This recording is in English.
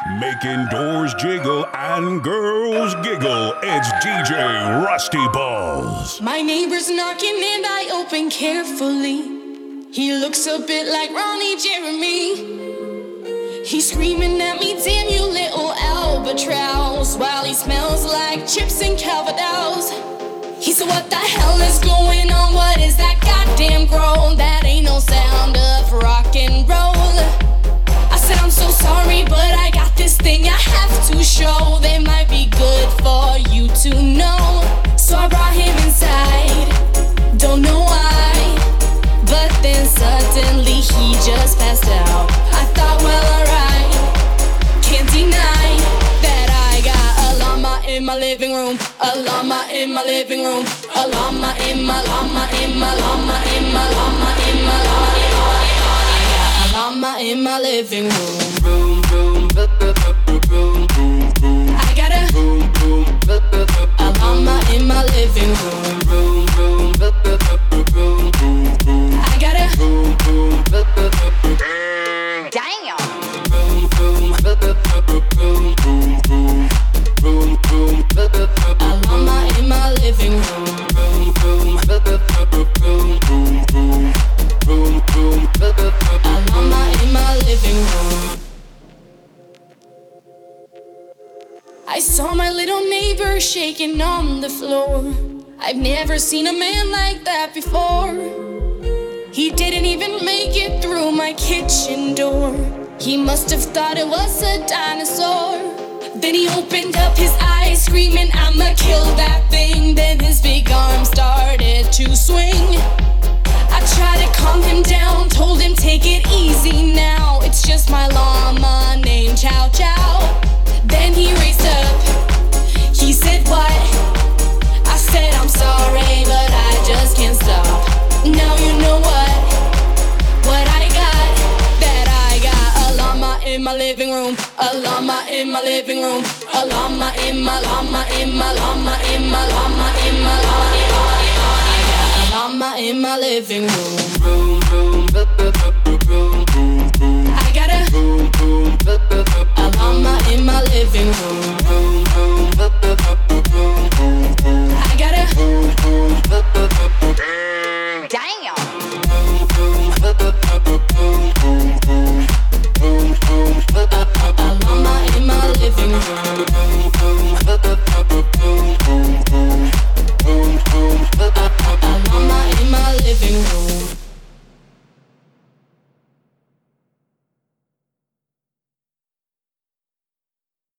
Making doors jiggle and girls giggle. It's DJ Rusty Balls. My neighbor's knocking and I open carefully. He looks a bit like Ronnie Jeremy. He's screaming at me, damn you little albatross, while he smells like chips and Calvados. He said, what the hell is going on? What is that goddamn groan? That ain't no sound of rock and roll. I said, I'm so sorry, but I got this thing I have to show. That might be good for you to know. So I brought him inside, don't know why, but then suddenly he just passed out. I thought, well, alright, can't deny that I got a llama in my living room, a llama in my living room, a llama in my llama in my llama in my llama in my llama. I got a llama in my living room. I got a llama in my living room. I got a damn. A llama in my living room. A llama in my living room. I saw my little neighbor shaking on the floor. I've never seen a man like that before. He didn't even make it through my kitchen door. He must have thought it was a dinosaur. Then he opened up his eyes, screaming, I'ma kill that thing. Then his big arm started to swing. I tried to calm him down, told him take it easy now. It's just my llama named Chow Chow. Then he raised up, he said what? I said I'm sorry, but I just can't stop. Now you know what I got? That I got a llama in my living room, a llama in my living room, a llama in my llama in my llama in my llama in my llama. I got a llama in my living room. I got a